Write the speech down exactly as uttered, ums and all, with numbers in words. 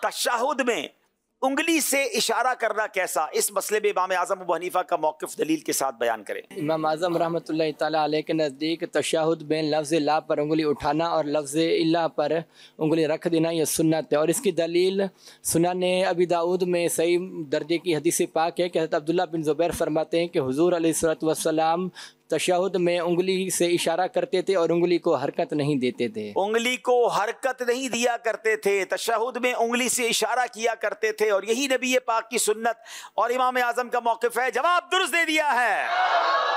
तशहुद में उंगली से इशारा करना कैसा, इस मसले में इमाम आज़म अबू हनीफा का मौक़िफ़ दलील के साथ बयान करें। इमाम आज़म रहमतुल्लाहि तआला अलैह के नज़दीक तशहुद में लफ्ज़ ला पर उंगली उठाना और लफ्ज़ इल्ला पर उंगली रख देना यह सुन्नत है। और इसकी दलील सुनन अबी दाऊद में सही दर्जे की हदीस पाक है कि हज़रत अब्दुल्लाह बिन ज़ुबैर फरमाते हैं कि हुज़ूर अलैहिस्सलातु वस्सलाम तशहुद में उंगली से इशारा करते थे और उंगली को हरकत नहीं देते थे। उंगली को हरकत नहीं दिया करते थे, तशहुद में उंगली से इशारा किया करते थे, और यही नबी पाक की सुन्नत और इमाम आज़म का मौक़िफ़ है। जवाब दुरुस्त दे दिया है।